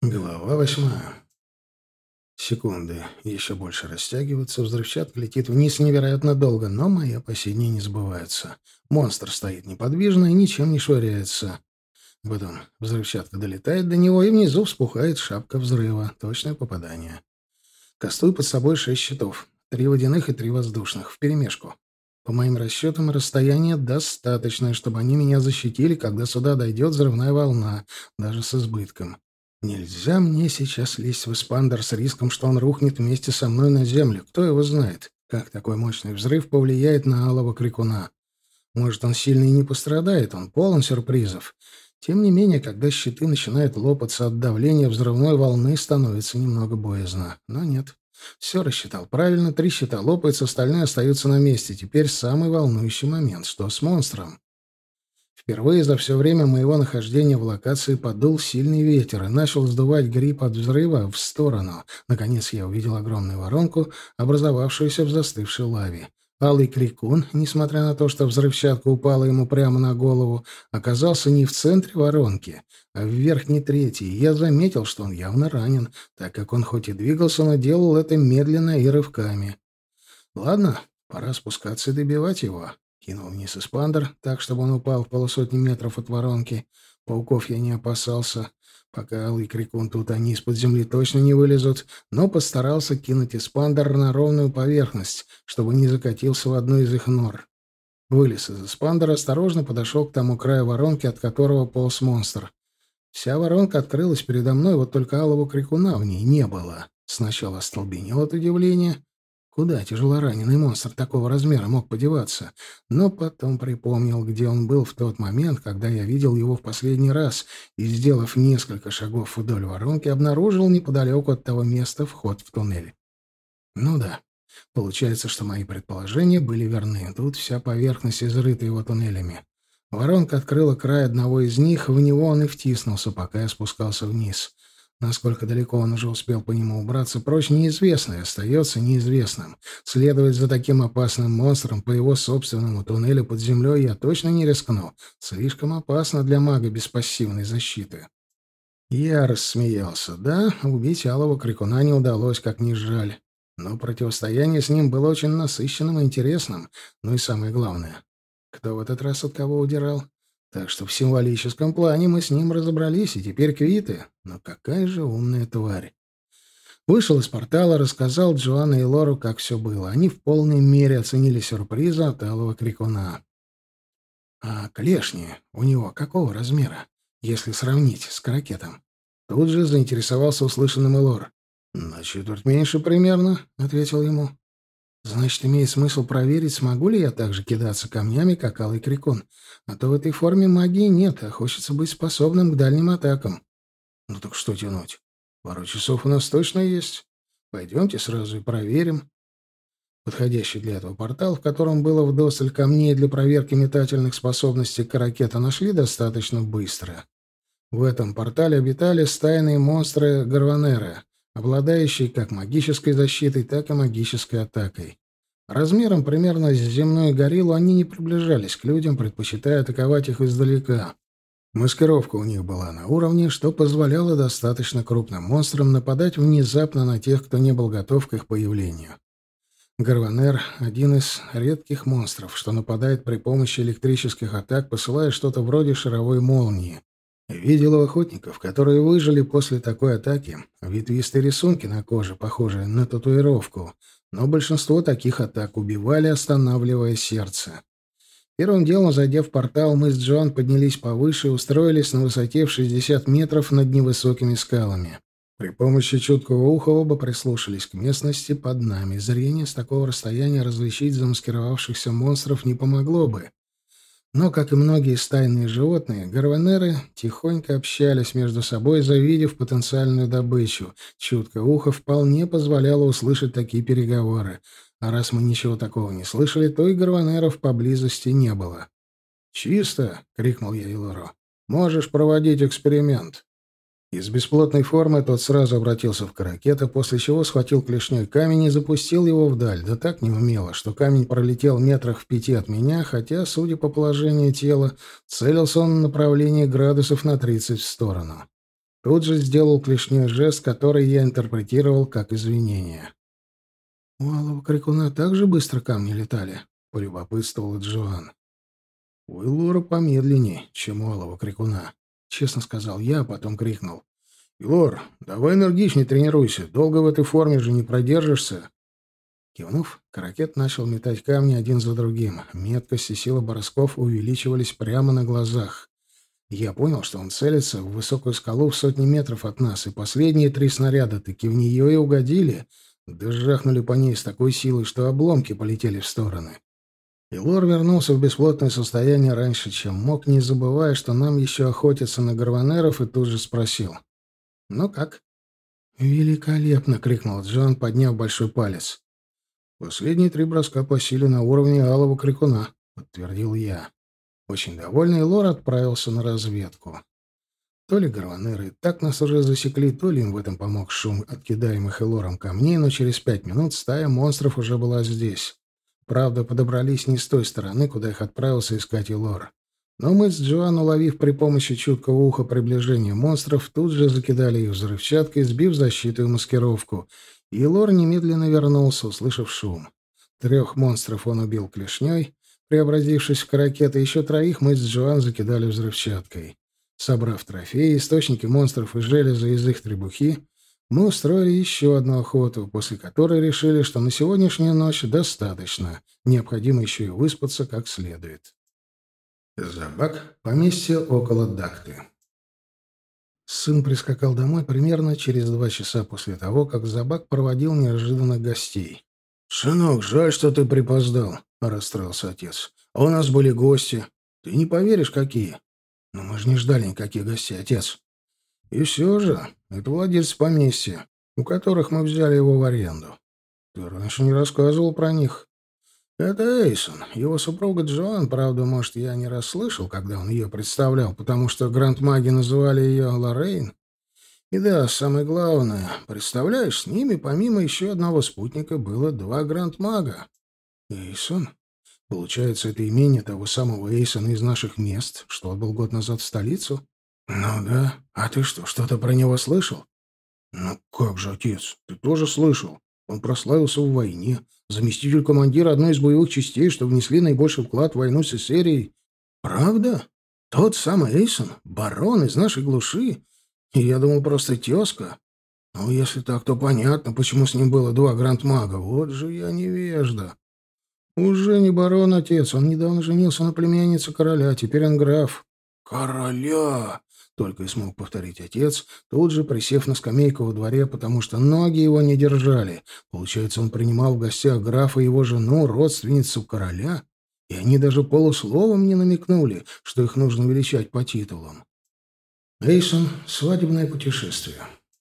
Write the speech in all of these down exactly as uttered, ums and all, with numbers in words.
Глава восьмая. Секунды еще больше растягиваются, взрывчатка летит вниз невероятно долго, но мои опасения не сбываются. Монстр стоит неподвижно и ничем не швыряется. Потом взрывчатка долетает до него, и внизу вспухает шапка взрыва. Точное попадание. Кастую под собой шесть щитов. Три водяных и три воздушных. Вперемешку. По моим расчетам, расстояние достаточное, чтобы они меня защитили, когда сюда дойдет взрывная волна, даже с избытком. Нельзя мне сейчас лезть в эспандер с риском, что он рухнет вместе со мной на землю. Кто его знает, как такой мощный взрыв повлияет на алого крикуна. Может, он сильно и не пострадает, он полон сюрпризов. Тем не менее, когда щиты начинают лопаться от давления взрывной волны, становится немного боязно. Но нет. Все рассчитал правильно, три щита лопаются, остальные остаются на месте. Теперь самый волнующий момент. Что с монстром? Впервые за все время моего нахождения в локации подул сильный ветер и начал сдувать гриб от взрыва в сторону. Наконец я увидел огромную воронку, образовавшуюся в застывшей лаве. Алый крикун, несмотря на то, что взрывчатка упала ему прямо на голову, оказался не в центре воронки, а в верхней трети, и я заметил, что он явно ранен, так как он хоть и двигался, но делал это медленно и рывками. Ладно, пора спускаться и добивать его. Кинул вниз эспандер, так, чтобы он упал в полусотни метров от воронки. Пауков я не опасался. Пока алый крикун тут, они из-под земли точно не вылезут, но постарался кинуть эспандер на ровную поверхность, чтобы не закатился в одну из их нор. Вылез из эспандера, осторожно подошел к тому краю воронки, от которого полз монстр. Вся воронка открылась передо мной, вот только алого крикуна в ней не было. Сначала остолбенел от удивления. Куда тяжелораненый монстр такого размера мог подеваться? Но потом припомнил, где он был в тот момент, когда я видел его в последний раз, и, сделав несколько шагов вдоль воронки, обнаружил неподалеку от того места вход в туннель. Ну да, получается, что мои предположения были верны. Тут вся поверхность изрыта его туннелями. Воронка открыла край одного из них, в него он и втиснулся, пока я спускался вниз. Насколько далеко он уже успел по нему убраться прочь, неизвестно, и остается неизвестным. Следовать за таким опасным монстром по его собственному туннелю под землей я точно не рискну. Слишком опасно для мага без пассивной защиты. Я рассмеялся. Да, убить алого крикуна не удалось, как ни жаль. Но противостояние с ним было очень насыщенным и интересным. Ну и самое главное, кто в этот раз от кого удирал? Так что в символическом плане мы с ним разобрались, и теперь квиты. Но какая же умная тварь. Вышел из портала, рассказал Джоанне и Лору, как все было. Они в полной мере оценили сюрпризы от алого крикуна. А клешни у него какого размера, если сравнить с каракетом? Тут же заинтересовался услышанным Элор. «На четверть меньше примерно», — ответил ему. «Значит, имеет смысл проверить, смогу ли я так же кидаться камнями, как алый крикун. А то в этой форме магии нет, а хочется быть способным к дальним атакам». «Ну так что тянуть? Пару часов у нас точно есть. Пойдемте сразу и проверим». Подходящий для этого портал, в котором было вдосталь камней для проверки метательных способностей каракета, нашли достаточно быстро. В этом портале обитали стайные монстры Гарванера, обладающие как магической защитой, так и магической атакой. Размером примерно с земную гориллу они не приближались к людям, предпочитая атаковать их издалека. Маскировка у них была на уровне, что позволяло достаточно крупным монстрам нападать внезапно на тех, кто не был готов к их появлению. Гарванер — один из редких монстров, что нападает при помощи электрических атак, посылая что-то вроде шаровой молнии. Видел у охотников, которые выжили после такой атаки, ветвистые рисунки на коже, похожие на татуировку, но большинство таких атак убивали, останавливая сердце. Первым делом, зайдя в портал, мы с Джоан поднялись повыше и устроились на высоте в шестьдесят метров над невысокими скалами. При помощи чуткого уха оба прислушались к местности под нами. Зрение с такого расстояния различить замаскировавшихся монстров не помогло бы. Но, как и многие стайные животные, гарванеры тихонько общались между собой, завидев потенциальную добычу. Чуткое ухо вполне позволяло услышать такие переговоры. А раз мы ничего такого не слышали, то и гарванеров поблизости не было. «Чисто!» — крикнул я Илору. «Можешь проводить эксперимент». Из бесплотной формы тот сразу обратился в каракета, после чего схватил клешней камень и запустил его вдаль, да так неумело, что камень пролетел метрах в пяти от меня, хотя, судя по положению тела, целился он в направлении градусов на тридцать в сторону. Тут же сделал клешней жест, который я интерпретировал как извинение. «У алого крикуна так же быстро камни летали?» — полюбопытствовал Джоан. «У Илора помедленнее, чем у алого крикуна», — честно сказал я, а потом крикнул. «Илор, давай энергичнее тренируйся, долго в этой форме же не продержишься». Кивнув, Каракет начал метать камни один за другим. Меткость и сила бросков увеличивались прямо на глазах. Я понял, что он целится в высокую скалу в сотни метров от нас, и последние три снаряда таки в нее и угодили, да жахнули по ней с такой силой, что обломки полетели в стороны. И Лор вернулся в бесплотное состояние раньше, чем мог, не забывая, что нам еще охотятся на гарванеров, и тут же спросил. «Ну как?» «Великолепно!» — крикнул Джон, подняв большой палец. «Последние три броска по силе на уровне алого крикуна», — подтвердил я. Очень довольный Лор отправился на разведку. То ли гарванеры так нас уже засекли, то ли им в этом помог шум откидаемых Элором камней, но через пять минут стая монстров уже была здесь. Правда, подобрались не с той стороны, куда их отправился искать Элор. Но мы с Джоан, уловив при помощи чуткого уха приближение монстров, тут же закидали их взрывчаткой, сбив защиту и маскировку. И Элор немедленно вернулся, услышав шум. Трех монстров он убил клешней, преобразившись в каракета, еще троих мы с Джоан закидали взрывчаткой. Собрав трофеи, источники монстров и железа из их требухи, мы устроили еще одну охоту, после которой решили, что на сегодняшнюю ночь достаточно, необходимо еще и выспаться как следует. Забак, поместье около Дакты. Сын прискакал домой примерно через два часа после того, как Забак проводил неожиданных гостей. «Сынок, жаль, что ты припоздал», — расстроился отец. «А у нас были гости. Ты не поверишь, какие». «Но мы же не ждали никаких гостей, отец». «И все же, это владельцы поместья, у которых мы взяли его в аренду. Ты раньше не рассказывал про них». «Это Эйсон, его супруга Джоан, правда, может, я не расслышал, когда он ее представлял, потому что грандмаги называли ее Лоррейн. И да, самое главное, представляешь, с ними помимо еще одного спутника было два грандмага. Эйсон? Получается, это имение того самого Эйсона из наших мест, что отбыл год назад в столицу? Ну да. А ты что, что-то про него слышал? Ну как же, отец, ты тоже слышал. Он прославился в войне, заместитель командира одной из боевых частей, что внесли наибольший вклад в войну с Эссерией. Правда? Тот самый Эйсон, барон из нашей глуши? И я думал, просто тезка. Ну, если так, то понятно, почему с ним было два грандмага. Вот же я невежда. Уже не барон, отец. Он недавно женился на племяннице короля, теперь он граф. Короля! Только и смог повторить отец, тут же присев на скамейку во дворе, потому что ноги его не держали. Получается, он принимал в гостях графа и его жену, родственницу короля, и они даже полусловом не намекнули, что их нужно величать по титулам. Эйсон. Свадебное путешествие.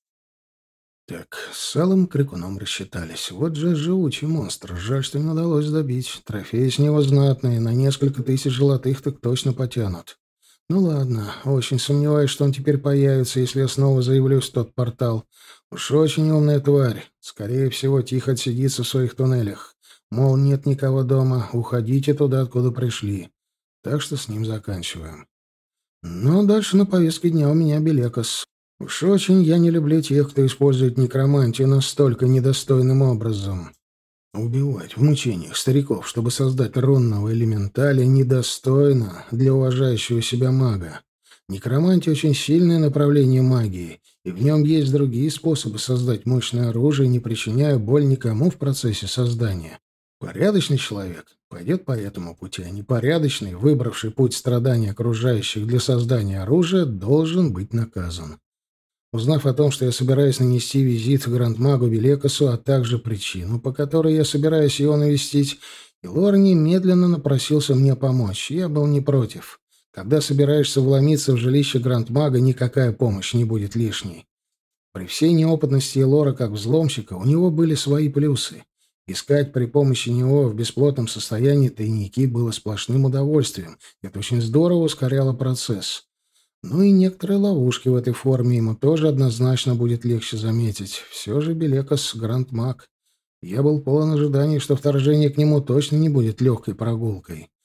Так, с алым крикуном рассчитались. Вот же живучий монстр. Жаль, что не удалось добить. Трофеи с него знатные, на несколько тысяч золотых так точно потянут. Ну ладно, очень сомневаюсь, что он теперь появится, если я снова заявлюсь в тот портал. Уж очень умная тварь. Скорее всего, тихо отсидится в своих туннелях. Мол, нет никого дома, уходите туда, откуда пришли. Так что с ним заканчиваем. Но дальше на повестке дня у меня Белекос. Уж очень я не люблю тех, кто использует некромантию настолько недостойным образом. Убивать в мучениях стариков, чтобы создать рунного элементаля, недостойно для уважающего себя мага. Некромантия — очень сильное направление магии, и в нем есть другие способы создать мощное оружие, не причиняя боль никому в процессе создания. Порядочный человек пойдет по этому пути, а непорядочный, выбравший путь страданий окружающих для создания оружия, должен быть наказан. Узнав о том, что я собираюсь нанести визит грандмагу Белекосу, а также причину, по которой я собираюсь его навестить, Илор немедленно напросился мне помочь. Я был не против. Когда собираешься вломиться в жилище грандмага, никакая помощь не будет лишней. При всей неопытности Илора как взломщика у него были свои плюсы. Искать при помощи него в бесплотном состоянии тайники было сплошным удовольствием. Это очень здорово ускоряло процесс. Ну и некоторые ловушки в этой форме ему тоже однозначно будет легче заметить. Все же Белекос — грандмаг. Я был полон ожиданий, что вторжение к нему точно не будет легкой прогулкой.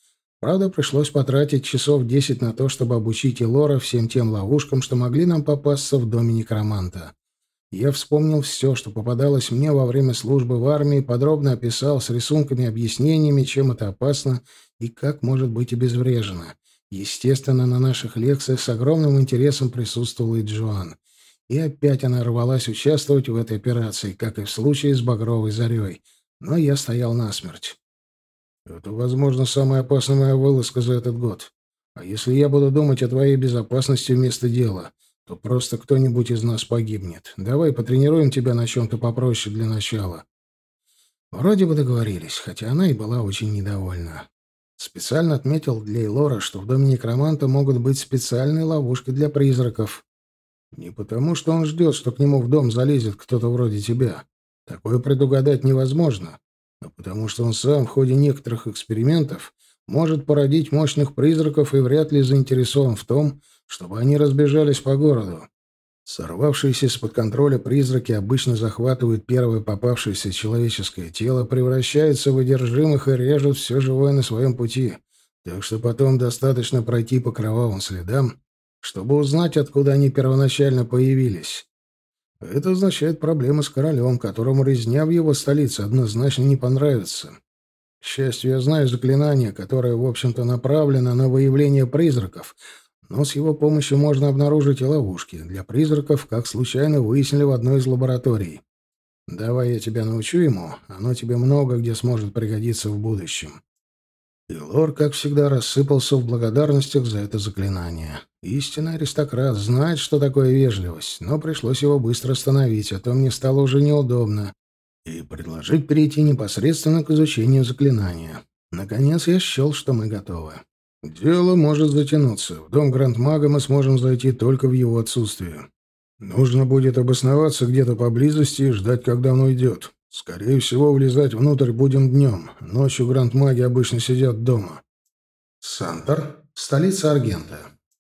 Правда, пришлось потратить часов десять на то, чтобы обучить Элора всем тем ловушкам, что могли нам попасться в доме некроманта. Я вспомнил все, что попадалось мне во время службы в армии, подробно описал с рисунками и объяснениями, чем это опасно и как может быть обезврежено. Естественно, на наших лекциях с огромным интересом присутствовала и Джоан. И опять она рвалась участвовать в этой операции, как и в случае с Багровой Зарей. Но я стоял насмерть. Это, возможно, самая опасная моя вылазка за этот год. А если я буду думать о твоей безопасности вместо дела, то просто кто-нибудь из нас погибнет. Давай потренируем тебя на чем-то попроще для начала. Вроде бы договорились, хотя она и была очень недовольна. Специально отметил для Элора, что в доме некроманта могут быть специальные ловушки для призраков. Не потому, что он ждет, что к нему в дом залезет кто-то вроде тебя. Такое предугадать невозможно. А потому что он сам в ходе некоторых экспериментов может породить мощных призраков и вряд ли заинтересован в том, чтобы они разбежались по городу. Сорвавшиеся из-под контроля призраки обычно захватывают первое попавшееся человеческое тело, превращаются в одержимых и режут все живое на своем пути. Так что потом достаточно пройти по кровавым следам, чтобы узнать, откуда они первоначально появились. Это означает проблемы с королем, которому резня в его столице однозначно не понравится. К счастью, я знаю заклинание, которое, в общем-то, направлено на выявление призраков, но с его помощью можно обнаружить и ловушки для призраков, как случайно выяснили в одной из лабораторий. Давай я тебя научу ему, оно тебе много где сможет пригодиться в будущем. И Лор, как всегда, рассыпался в благодарностях за это заклинание. Истинный аристократ знает, что такое вежливость, но пришлось его быстро остановить, а то мне стало уже неудобно, и предложить перейти непосредственно к изучению заклинания. Наконец я счел, что мы готовы. Дело может затянуться. В дом Гранд-мага мы сможем зайти только в его отсутствие. Нужно будет обосноваться где-то поблизости и ждать, когда он уйдет. Скорее всего, влезать внутрь будем днем. Ночью Гранд-маги обычно сидят дома. Сантор, столица Аргента.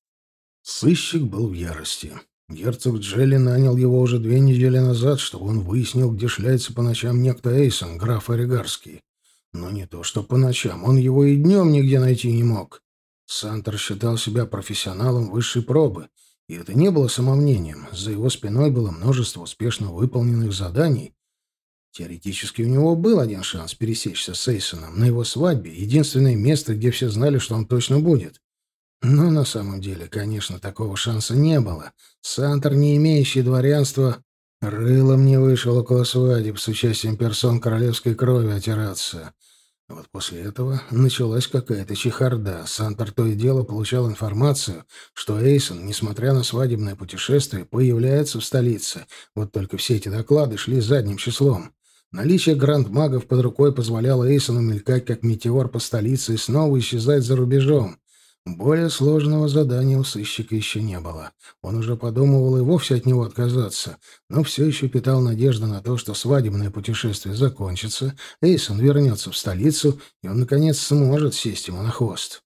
Сыщик был в ярости. Герцог Джелли нанял его уже две недели назад, чтобы он выяснил, где шляется по ночам некто Эйсон, граф Оригарский. Но не то что по ночам, он его и днем нигде найти не мог. Сантор считал себя профессионалом высшей пробы, и это не было самомнением. За его спиной было множество успешно выполненных заданий. Теоретически у него был один шанс пересечься с Эйсоном на его свадьбе, единственное место, где все знали, что он точно будет. Но на самом деле, конечно, такого шанса не было. Сантор, не имеющий дворянства, рылом не вышел около свадеб с участием персон королевской крови отираться. А вот после этого началась какая-то чехарда. Сантор то и дело получал информацию, что Эйсон, несмотря на свадебное путешествие, появляется в столице. Вот только все эти доклады шли задним числом. Наличие гранд-магов под рукой позволяло Эйсону мелькать как метеор по столице и снова исчезать за рубежом. Более сложного задания у сыщика еще не было. Он уже подумывал и вовсе от него отказаться, но все еще питал надежду на то, что свадебное путешествие закончится, Эйсон вернется в столицу, и он, наконец, сможет сесть ему на хвост.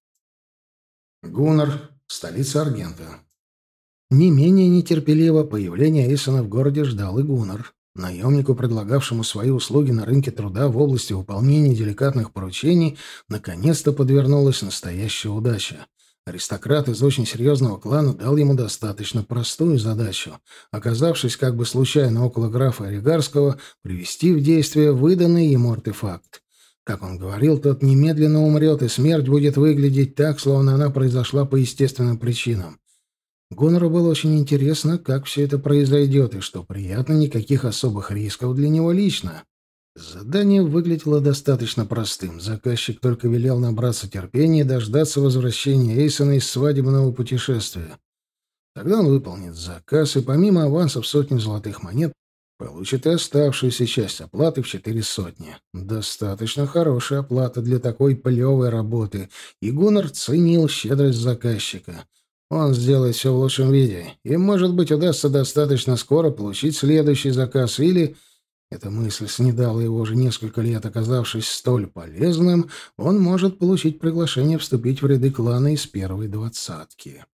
Гуннар, столица Аргента. Не менее нетерпеливо появление Эйсона в городе ждал и Гуннар. Наемнику, предлагавшему свои услуги на рынке труда в области выполнения деликатных поручений, наконец-то подвернулась настоящая удача. Аристократ из очень серьезного клана дал ему достаточно простую задачу, оказавшись как бы случайно около графа Оригарского, привести в действие выданный ему артефакт. Как он говорил, тот немедленно умрет, и смерть будет выглядеть так, словно она произошла по естественным причинам. Гуннеру было очень интересно, как все это произойдет, и, что приятно, никаких особых рисков для него лично. Задание выглядело достаточно простым. Заказчик только велел набраться терпения и дождаться возвращения Эйсона из свадебного путешествия. Тогда он выполнит заказ, и помимо аванса в сотню золотых монет, получит и оставшуюся часть оплаты в четыре сотни. Достаточно хорошая оплата для такой плевой работы, и Гуннар ценил щедрость заказчика. Он сделает все в лучшем виде, и, может быть, удастся достаточно скоро получить следующий заказ, или... Эта мысль снедала его уже несколько лет, оказавшись столь полезным, он может получить приглашение вступить в ряды клана из первой двадцатки.